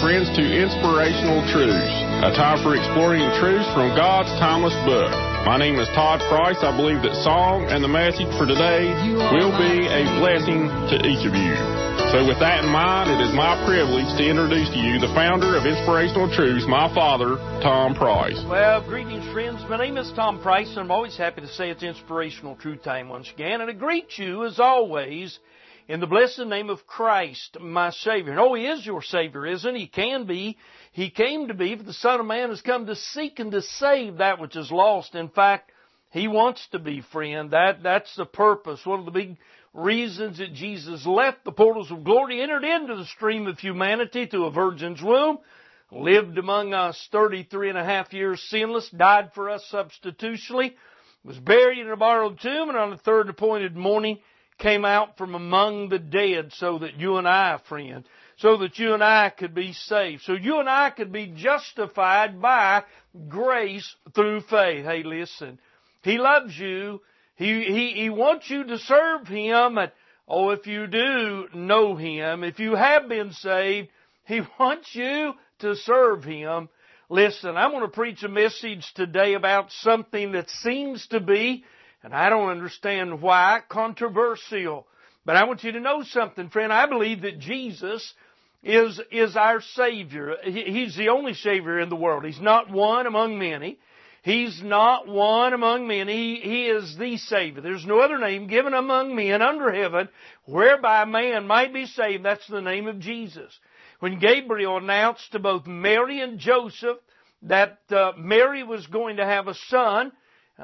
friends, to Inspirational Truths, a time for exploring the truths from God's timeless book. My name is Todd Price. I believe that song and the message for today will be a blessing to each of you. So with that in mind, it is my privilege to introduce to you the founder of Inspirational Truths, my father, Tom Price. Well, greetings, friends. My name is Tom Price, and I'm always happy to say it's Inspirational Truth Time once again. And I greet you, as always, in the blessed name of Christ, my Savior. And oh, He is your Savior, isn't He? He can be. He came to be, for the Son of Man has come to seek and to save that which is lost. In fact, He wants to be, friend. That's the purpose. One of the big reasons that Jesus left the portals of glory, entered into the stream of humanity through a virgin's womb, lived among us 33 and a half years sinless, died for us substitutionally, was buried in a borrowed tomb, and on the third appointed morning came out from among the dead so that you and I, friend, so that you and I could be saved, so you and I could be justified by grace through faith. Hey, listen, He loves you. He wants you to serve Him. And, if you do know Him, if you have been saved, He wants you to serve Him. Listen, I'm going to preach a message today about something that seems to be, and I don't understand why, controversial. But I want you to know something, friend. I believe that Jesus is our Savior. He's the only Savior in the world. He's not one among many. He's not one among many. He is the Savior. There's no other name given among men under heaven whereby man might be saved. That's the name of Jesus. When Gabriel announced to both Mary and Joseph that Mary was going to have a son,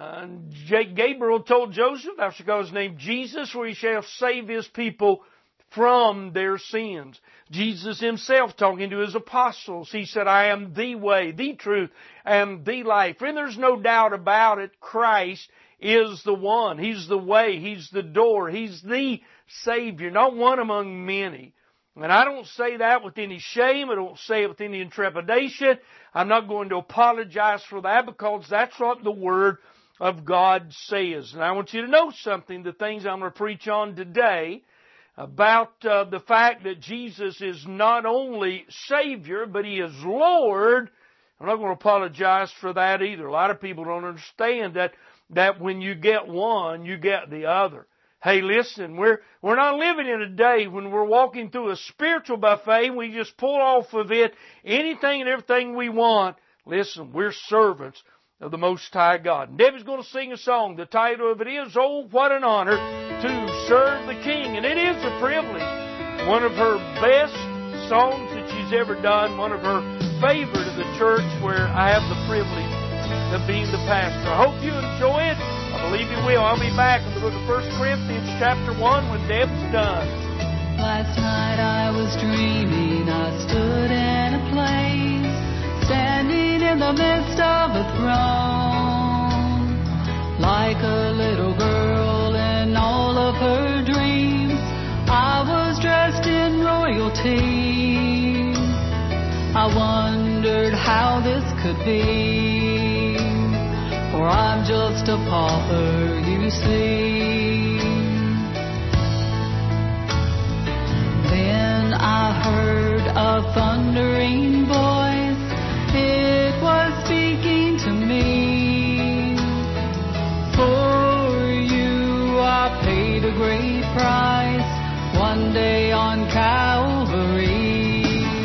Gabriel told Joseph, "Thou shalt call his name Jesus, for he shall save his people from their sins." Jesus Himself, talking to His apostles, He said, "I am the way, the truth, and the life." Friend, there's no doubt about it. Christ is the one. He's the way. He's the door. He's the Savior, not one among many. And I don't say that with any shame. I don't say it with any intrepidation. I'm not going to apologize for that, because that's what the Word of God says. And I want you to know something, the things I'm going to preach on today, about the fact that Jesus is not only Savior, but He is Lord. I'm not going to apologize for that either. A lot of people don't understand that when you get one, you get the other. Hey, listen, we're not living in a day when we're walking through a spiritual buffet and we just pull off of it anything and everything we want. Listen, we're servants of the Most High God. And Debbie's going to sing a song. The title of it is, "Oh, What an Honor to Serve the King." And it is a privilege. One of her best songs that she's ever done. One of her favorite of the church where I have the privilege of being the pastor. I hope you enjoy it. I believe you will. I'll be back in the book of 1 Corinthians chapter 1 when Deb's done. Last night I was dreaming. I stood in a place, standing in the midst of a throne, like a little girl in all of her dreams. I was dressed in royalty. I wondered how this could be, for I'm just a pauper, you see. Then I heard a thundering voice. It was speaking to me. For you I paid a great price one day on Calvary.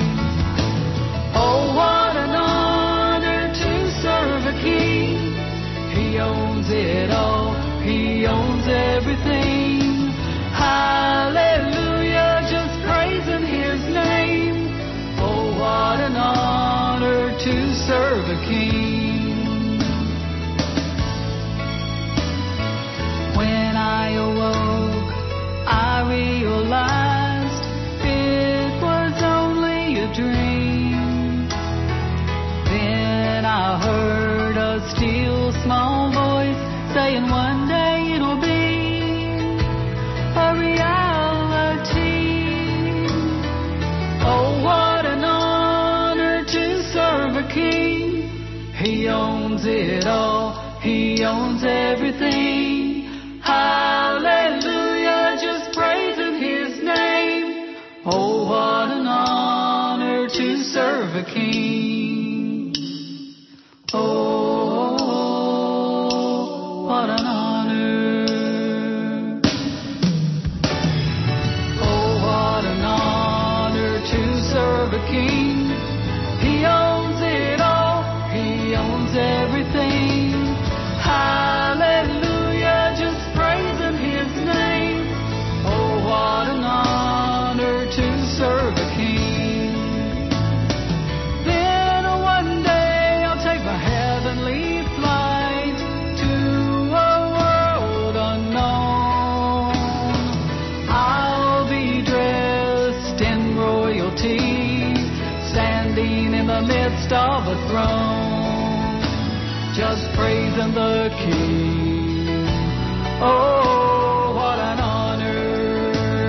Oh, what an honor to serve a King. He owns it all. He owns everything. Hallelujah, just praising His name. Oh, what an honor to serve a King. When I awoke, I realized it was only a dream. Then I heard a still small voice saying one day it'll be a reality. Oh, what an honor to serve a King. He owns it all. He owns everything. Hallelujah, just praising His name. Oh, what an honor to serve midst of a throne, just praising the King. Oh, what an honor.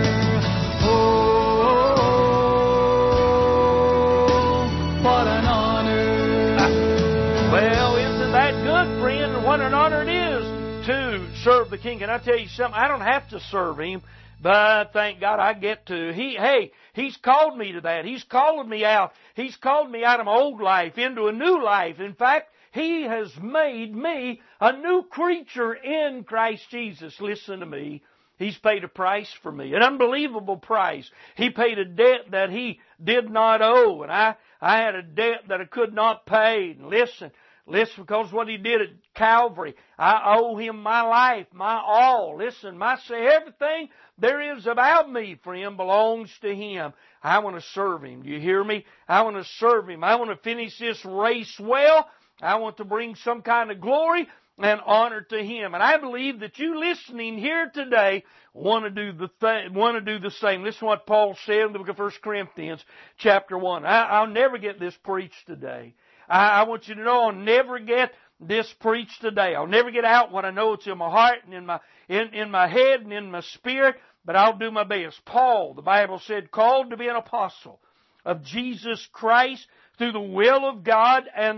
Oh, what an honor. Well, isn't that good, friend? What an honor it is to serve the King. And I tell you something, I don't have to serve Him, but thank God I get to. He's called me to that. He's called me out. He's called me out of my old life into a new life. In fact, He has made me a new creature in Christ Jesus. Listen to me. He's paid a price for me, an unbelievable price. He paid a debt that He did not owe, and I had a debt that I could not pay. And listen, because what He did at Calvary, I owe Him my life, my all. Listen, everything there is about me, friend, belongs to Him. I want to serve Him. Do you hear me? I want to serve Him. I want to finish this race well. I want to bring some kind of glory and honor to Him. And I believe that you listening here today want to do the same. Listen to what Paul said in the book of 1 Corinthians chapter 1. I'll never get this preached today. I want you to know I'll never get this preached today. I'll never get out what I know it's in my heart and in my head and in my spirit, but I'll do my best. Paul, the Bible said, called to be an apostle of Jesus Christ through the will of God, and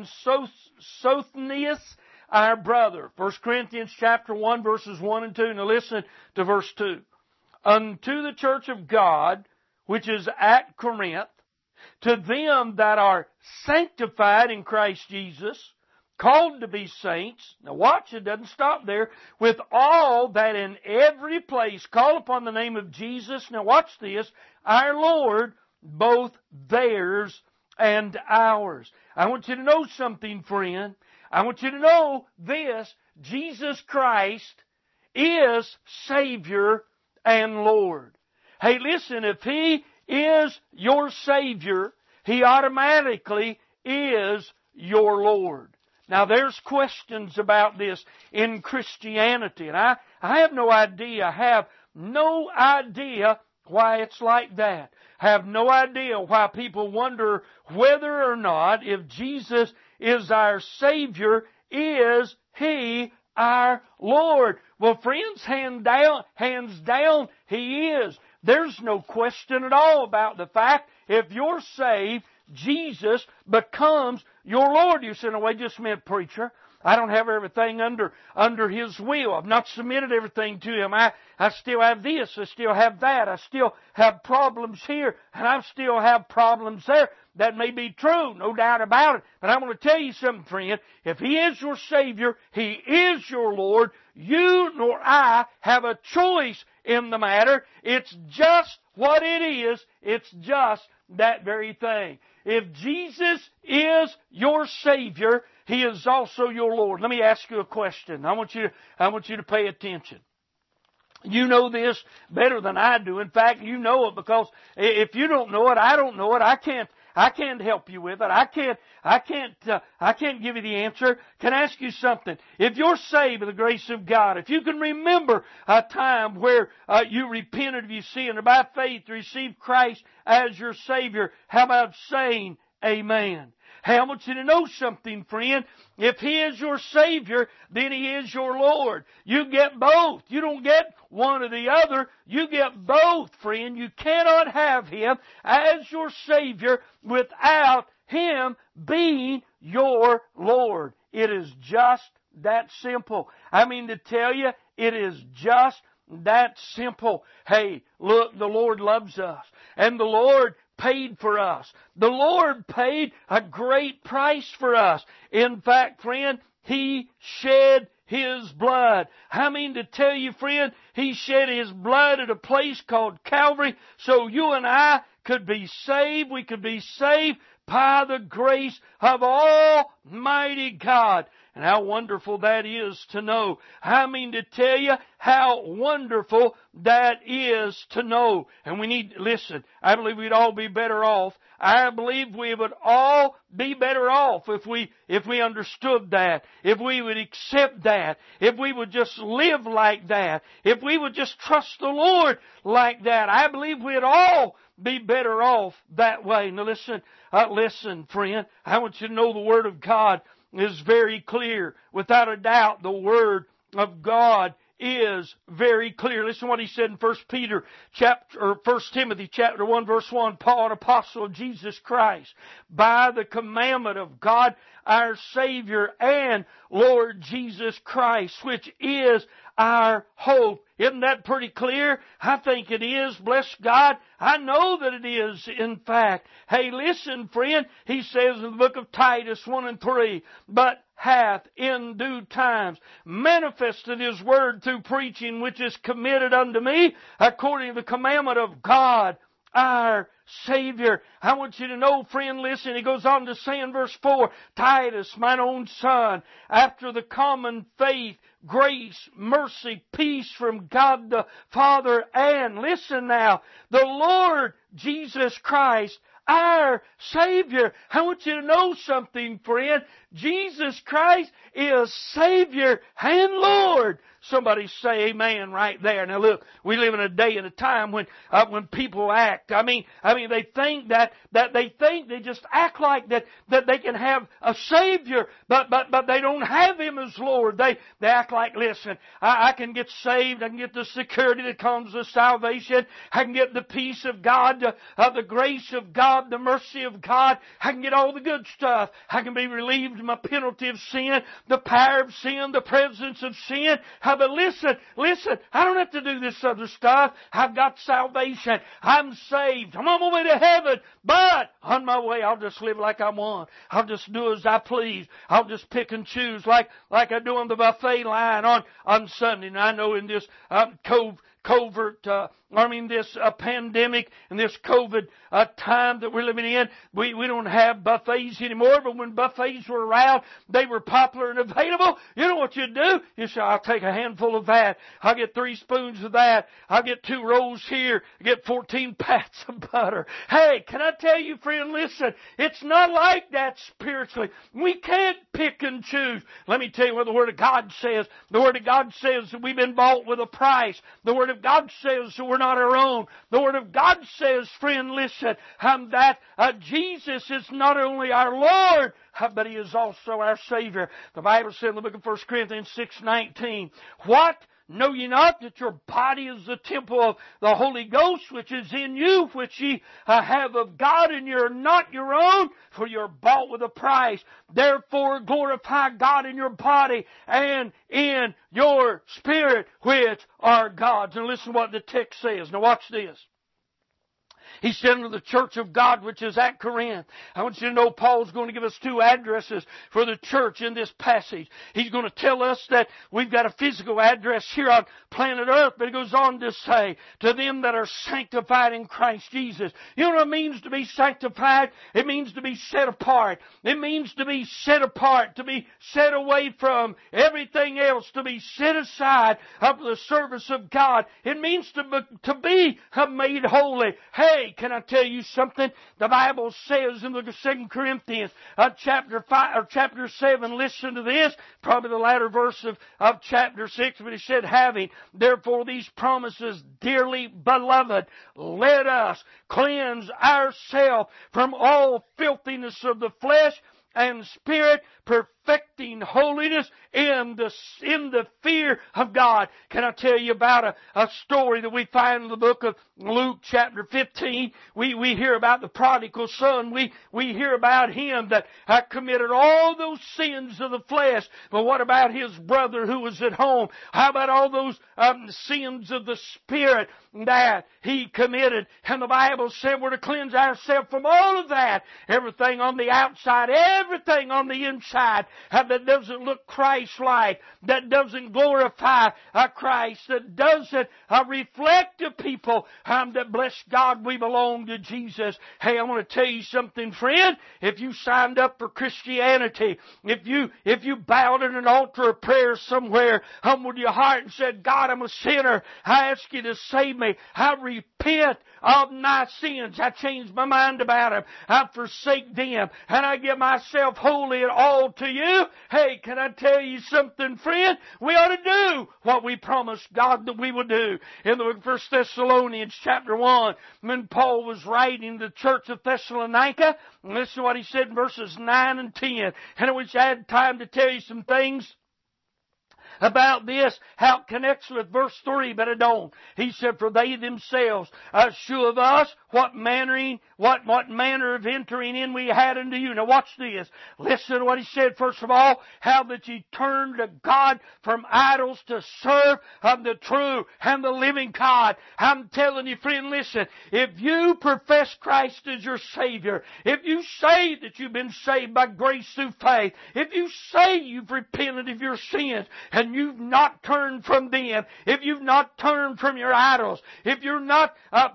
Sosthenes, our brother. 1 Corinthians chapter 1, verses 1 and 2. Now listen to verse 2. Unto the church of God, which is at Corinth, to them that are sanctified in Christ Jesus, called to be saints. Now watch, it doesn't stop there. With all that in every place call upon the name of Jesus. Now watch this. Our Lord, both theirs and ours. I want you to know something, friend. I want you to know this. Jesus Christ is Savior and Lord. Hey, listen, if He is your Savior, He automatically is your Lord. Now, there's questions about this in Christianity, and I have no idea. I have no idea why it's like that. I have no idea why people wonder whether or not, if Jesus is our Savior, is He our Lord? Well, friends, hands down, He is. There's no question at all about the fact, if you're saved, Jesus becomes your Lord. You say, no, wait just a minute, preacher. I don't have everything under His will. I've not submitted everything to Him. I still have this. I still have that. I still have problems here, and I still have problems there. That may be true, no doubt about it. But I want to tell you something, friend. If He is your Savior, He is your Lord. You nor I have a choice in the matter. It's just what it is. It's just that very thing. If Jesus is your Savior, He is also your Lord. Let me ask you a question. I want you to pay attention. You know this better than I do. In fact, you know it, because if you don't know it, I don't know it. I can't help you with it. I can't give you the answer. Can I ask you something? If you're saved by the grace of God, if you can remember a time where you repented of your sin and by faith received Christ as your Savior, how about saying amen? Hey, I want you to know something, friend. If He is your Savior, then He is your Lord. You get both. You don't get one or the other. You get both, friend. You cannot have Him as your Savior without Him being your Lord. It is just that simple. I mean to tell you, it is just that simple. Hey, look, the Lord loves us. And the Lord paid for us. The Lord paid a great price for us. In fact, friend, He shed His blood. I mean to tell you, friend, He shed His blood at a place called Calvary so you and I could be saved. We could be saved by the grace of Almighty God. And how wonderful that is to know. I mean to tell you how wonderful that is to know. And we need, listen, I believe we'd all be better off. I believe we would all be better off if we understood that, if we would accept that, if we would just live like that, if we would just trust the Lord like that. I believe we'd all be better off that way. Now listen, friend, I want you to know the Word of God is very clear. Without a doubt, the Word of God is very clear. Listen to what he said in 1 Timothy chapter 1 verse 1. Paul, an apostle of Jesus Christ, by the commandment of God our Savior and Lord Jesus Christ, which is our hope. Isn't that pretty clear? I think it is. Bless God. I know that it is, in fact. Hey, listen, friend. He says in the book of Titus 1 and 3, but hath in due times manifested His word through preaching, which is committed unto me according to the commandment of God our Savior. I want you to know, friend, listen, he goes on to say in verse 4, Titus, mine own son, after the common faith, grace, mercy, peace from God the Father, and, listen now, the Lord Jesus Christ, our Savior. I want you to know something, friend. Jesus Christ is Savior and Lord. Somebody say amen right there. Now look, we live in a day and a time when people act. I mean they think that they just act like that they can have a Savior, but they don't have Him as Lord. They act like, listen, I can get saved, I can get the security that comes with salvation, I can get the peace of God, the grace of God, the mercy of God, I can get all the good stuff. I can be relieved of my penalty of sin, the power of sin, the presence of sin. But listen, I don't have to do this other stuff. I've got salvation. I'm saved. I'm on my way to heaven. But on my way, I'll just live like I want. I'll just do as I please. I'll just pick and choose like I do on the buffet line on Sunday. And I know in this this pandemic and this COVID time that we're living in, we don't have buffets anymore, but when buffets were around, they were popular and available. You know what you do? You say, I'll take a handful of that. I'll get 3 spoons of that. I'll get 2 rolls here. I'll get 14 pats of butter. Hey, can I tell you, friend, listen, it's not like that spiritually. We can't pick and choose. Let me tell you what the Word of God says. The Word of God says that we've been bought with a price. The Word of God says that we're not our own. The Word of God says, friend, listen, that Jesus is not only our Lord, but He is also our Savior. The Bible said in the book of 1 Corinthians 6:19, what? Know ye not that your body is the temple of the Holy Ghost, which is in you, which ye have of God, and you're not your own, for you're bought with a price. Therefore glorify God in your body and in your spirit, which are God's. And listen to what the text says. Now watch this. He said unto the church of God which is at Corinth. I want you to know Paul's going to give us 2 addresses for the church in this passage. He's going to tell us that we've got a physical address here on planet Earth, but he goes on to say, to them that are sanctified in Christ Jesus. You know what it means to be sanctified? It means to be set apart. It means to be set apart, to be set away from everything else, to be set aside for the service of God. It means to be made holy. Hey, can I tell you something? The Bible says in the 2 Corinthians chapter 5 or chapter 7, listen to this, probably the latter verse of chapter 6, but he said, having therefore these promises, dearly beloved, let us cleanse ourselves from all filthiness of the flesh and spirit, perfecting holiness in the fear of God. Can I tell you about a story that we find in the book of Luke chapter 15? We hear about the prodigal son. We hear about him that committed all those sins of the flesh. But what about his brother who was at home? How about all those sins of the spirit that he committed? And the Bible said we're to cleanse ourselves from all of that. Everything on the outside, everything on the inside that doesn't look Christ-like, that doesn't glorify Christ, that doesn't reflect to people that, bless God, we belong to Jesus. Hey, I want to tell you something, friend. If you signed up for Christianity, if you bowed at an altar of prayer somewhere, humbled your heart and said, God, I'm a sinner. I ask you to save me. I repent of my sins. I changed my mind about them. I forsake them. And I give myself wholly and all to you. Hey, can I tell you something, friend? We ought to do what we promised God that we would do. In the 1 Thessalonians chapter 1, when Paul was writing to the church of Thessalonica, listen to what he said in verses 9 and 10. And I wish I had time to tell you some things about this, how it connects with verse 3, but I don't. He said, for they themselves shew of us what manner of entering in we had unto you. Now watch this. Listen to what he said. First of all, how that ye turned to God from idols to serve the true and the living God. I'm telling you, friend, listen. If you profess Christ as your Savior, if you say that you've been saved by grace through faith, if you say you've repented of your sins, and you've not turned from them, if you've not turned from your idols, if you're not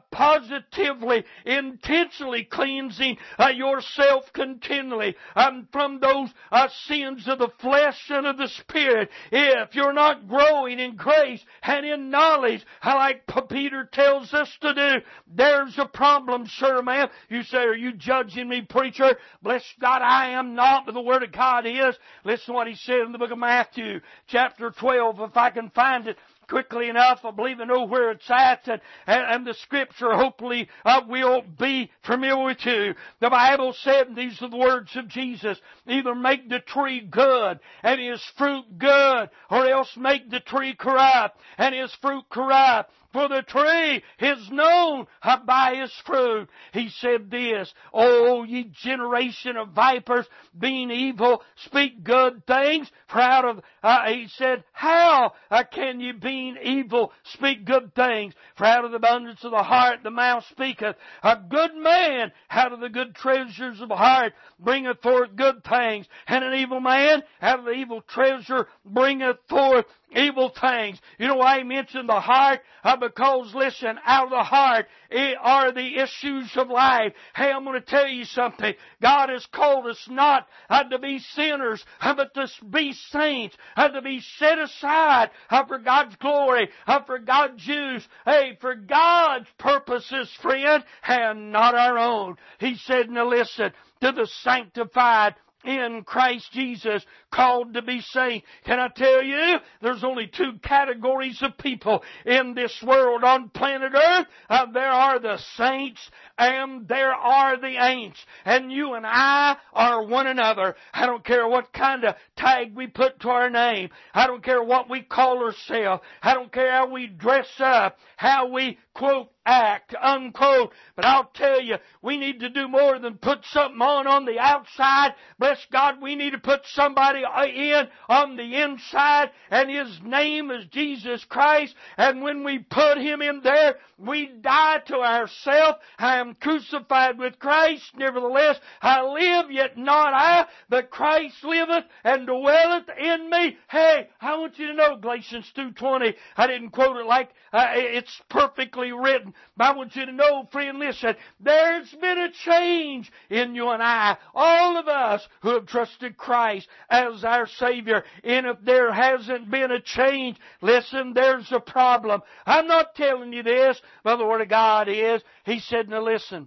positively, intentionally cleansing yourself continually from those sins of the flesh and of the spirit, if you're not growing in grace and in knowledge, like Peter tells us to do, there's a problem, sir, ma'am. You say, are you judging me, preacher? Bless God, I am not, but the Word of God is. Listen to what he said in the book of Matthew, chapter 12, if I can find it quickly enough. I believe I know where it's at, and the Scripture hopefully will be familiar with you. The Bible said, and these are the words of Jesus, either make the tree good and his fruit good, or else make the tree corrupt and his fruit corrupt. For the tree is known by his fruit. He said this, O ye generation of vipers, being evil, speak good things. For out of, he said, how can you, being evil, speak good things? For out of the abundance of the heart the mouth speaketh. A good man out of the good treasures of the heart bringeth forth good things. And an evil man out of the evil treasure bringeth forth evil things. You know why he mentioned the heart? Because, listen, out of the heart are the issues of life. Hey, I'm going to tell you something. God has called us not to be sinners, but to be saints, to be set aside for God's glory, for God's use, hey, for God's purposes, friend, and not our own. He said, now listen, to the sanctified in Christ Jesus, called to be saints. Can I tell you, there's only two categories of people in this world on planet Earth. There are the saints and there are the ain'ts. And you and I are one another. I don't care what kind of tag we put to our name. I don't care what we call ourselves. I don't care how we dress up, how we, quote, act, unquote. But I'll tell you, we need to do more than put something on the outside. Bless God, we need to put somebody in on the inside, and His name is Jesus Christ. And when we put Him in there, we die to ourselves. I am crucified with Christ. Nevertheless, I live, yet not I, but Christ liveth and dwelleth in me. Hey, I want you to know, Galatians 2:20, I didn't quote it like it's perfectly written, but I want you to know, friend, listen, there's been a change in you and I, all of us who have trusted Christ as our Savior. And if there hasn't been a change, listen, there's a problem. I'm not telling you this, but the Word of God is. He said, now listen,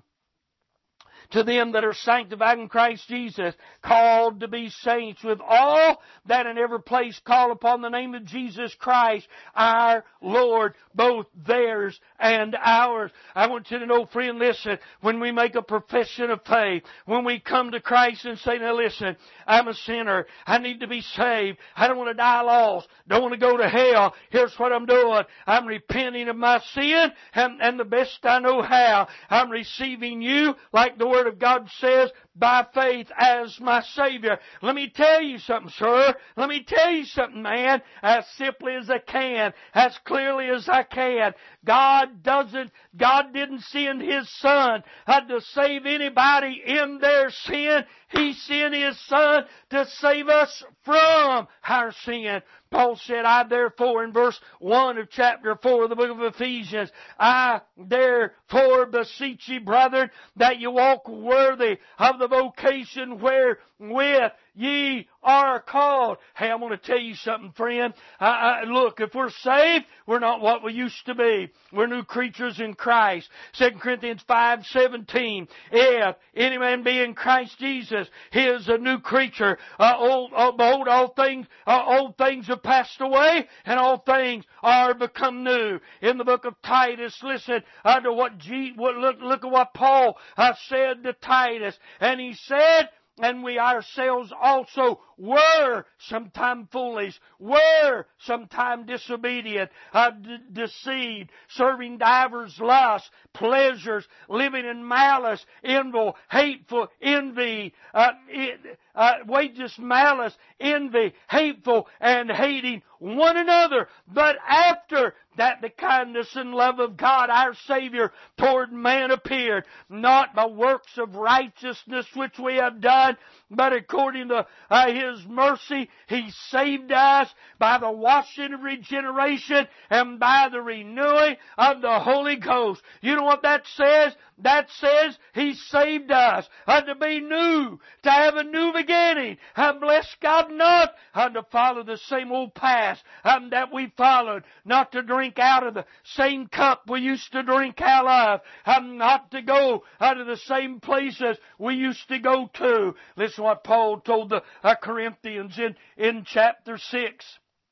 to them that are sanctified in Christ Jesus, called to be saints, with all that in every place call upon the name of Jesus Christ, our Lord, both theirs and ours. I want you to know, friend, listen, when we make a profession of faith, when we come to Christ and say, now listen, I'm a sinner, I need to be saved, I don't want to die lost, don't want to go to hell, here's what I'm doing, I'm repenting of my sin, and the best I know how, I'm receiving you, like the Word of God says, by faith as my Savior. Let me tell you something, sir. Let me tell you something, man, as simply as I can, as clearly as I can. God didn't send His Son to save anybody in their sin. He sent His Son to save us from our sin. Paul said, I therefore, in verse 1 of chapter 4 of the book of Ephesians, I therefore beseech ye, brethren, that you walk worthy of the vocation wherewith ye are called. Hey, I'm going to tell you something, friend. Look, if we're saved, we're not what we used to be. We're new creatures in Christ. 2 Corinthians 5:17. If any man be in Christ Jesus, he is a new creature. Behold, old things have passed away, and all things are become new. In the book of Titus, listen to look at what Paul said to Titus, and he said, and we ourselves also were sometime foolish, were sometime disobedient, deceived, serving divers lusts, pleasures, living in malice, hateful, envy, malice, envy, hateful, and hating one another. But after that the kindness and love of God our Savior toward man appeared, not by works of righteousness which we have done, but according to His mercy He saved us by the washing of regeneration and by the renewing of the Holy Ghost. You know what that says? That says He saved us to be new, to have a new beginning. Bless God, not to follow the same old path that we followed, not to drink out of the same cup we used to drink out of, not to go out of the same places we used to go to. Listen to what Paul told the Corinthians in chapter 6.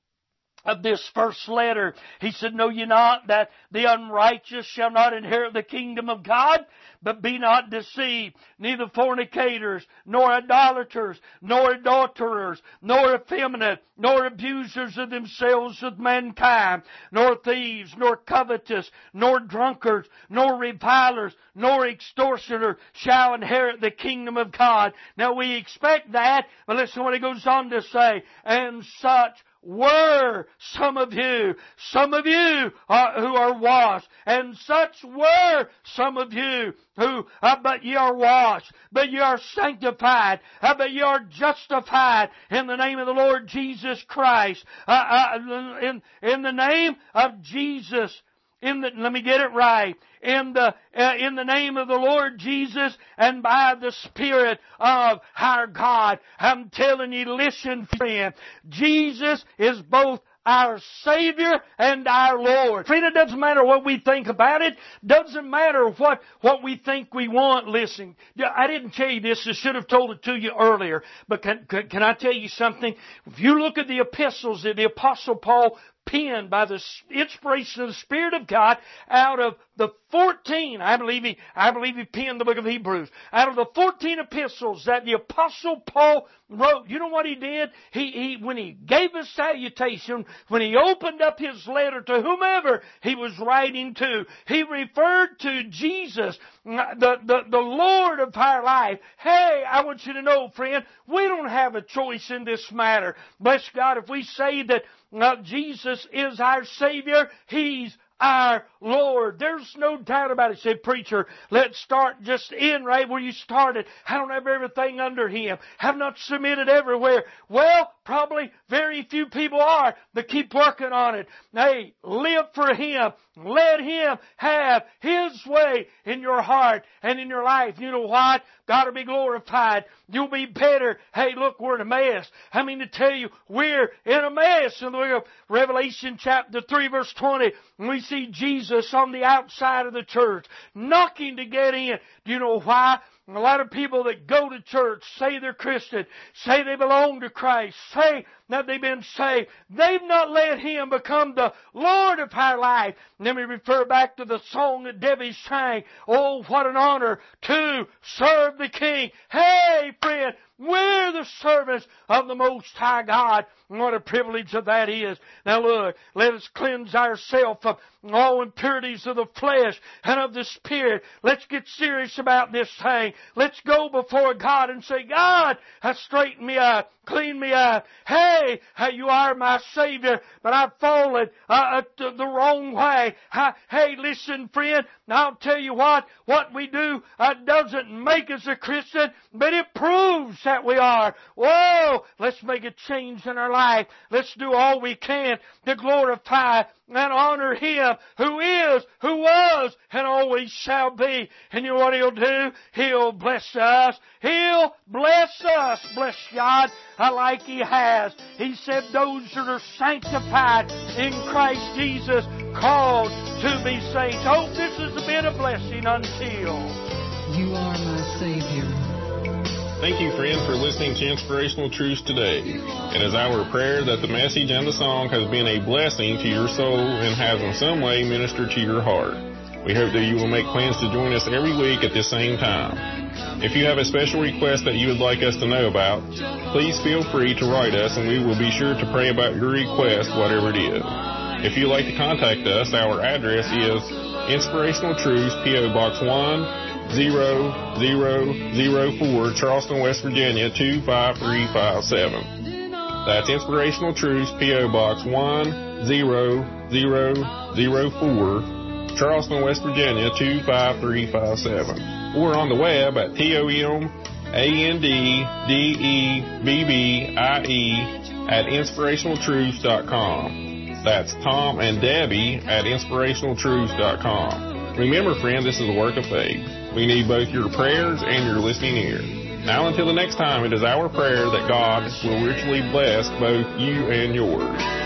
Of this first letter, he said, know ye not that the unrighteous shall not inherit the kingdom of God? But be not deceived, neither fornicators, nor idolaters, nor adulterers, nor effeminate, nor abusers of themselves with mankind, nor thieves, nor covetous, nor drunkards, nor revilers, nor extortioners shall inherit the kingdom of God. Now we expect that, but listen to what he goes on to say, and such were some of you who are washed, and such were some of you who, but ye are washed, but ye are sanctified, but ye are justified in the name of the Lord Jesus Christ, in the name of Jesus. Let me get it right. In the name of the Lord Jesus and by the Spirit of our God. I'm telling you, listen, friend. Jesus is both our Savior and our Lord. Friend, it doesn't matter what we think about it. Doesn't matter what we think we want. Listen, I didn't tell you this. I should have told it to you earlier. But can I tell you something? If you look at the epistles that the Apostle Paul penned by the inspiration of the Spirit of God, out of the 14, I believe he penned the book of Hebrews. Out of the 14 epistles that the Apostle Paul wrote, you know what he did? He when he gave his salutation, when he opened up his letter to whomever he was writing to, he referred to Jesus, the Lord of our life. Hey, I want you to know, friend, we don't have a choice in this matter. Bless God, if we say that Jesus is our Savior, He's our Lord. There's no doubt about it. Said, preacher, let's start just in right where you started. I don't have everything under Him. Have not submitted everywhere. Well, probably very few people are, but keep working on it. Hey, live for Him. Let Him have His way in your heart and in your life. You know what? God will be glorified. You'll be better. Hey, look, we're in a mess. I mean to tell you, we're in a mess. In the book of Revelation chapter 3 verse 20, we see Jesus on the outside of the church, knocking to get in. Do you know why? A lot of people that go to church, say they're Christian, say they belong to Christ, say that they've been saved. They've not let Him become the Lord of our life. And then we refer back to the song that Debbie sang. Oh, what an honor to serve the King. Hey, friend, We're the servants of the Most High God. And what a privilege that is. Now look, let us cleanse ourselves of all impurities of the flesh and of the spirit. Let's get serious about this thing. Let's go before God and say, God, straighten me up, clean me up. Hey, you are my Savior, but I've fallen the wrong way. Hey, listen, friend, I'll tell you what we do doesn't make us a Christian, but it proves that we are. Whoa, let's make a change in our life. Let's do all we can to glorify and honor Him who is, who was, and always shall be. And you know what He'll do? He'll bless us. He'll bless us. Bless God like He has. He said those that are sanctified in Christ Jesus, called to be saints. Hope this has been a blessing until. You are my Savior. Thank you, friend, for listening to Inspirational Truths today. It is our prayer that the message and the song has been a blessing to your soul and has in some way ministered to your heart. We hope that you will make plans to join us every week at the same time. If you have a special request that you would like us to know about, please feel free to write us and we will be sure to pray about your request, whatever it is. If you'd like to contact us, our address is Inspirational Truths, P.O. Box 10004, Charleston, West Virginia 25357. That's Inspirational Truths, P.O. Box 10004, Charleston, West Virginia 25357. Or on the web at TOMANDDEBBIE@inspirationaltruths.com. That's Tom and Debbie at inspirationaltruths.com. Remember, friend, this is a work of faith. We need both your prayers and your listening ear. Now until the next time, it is our prayer that God will richly bless both you and yours.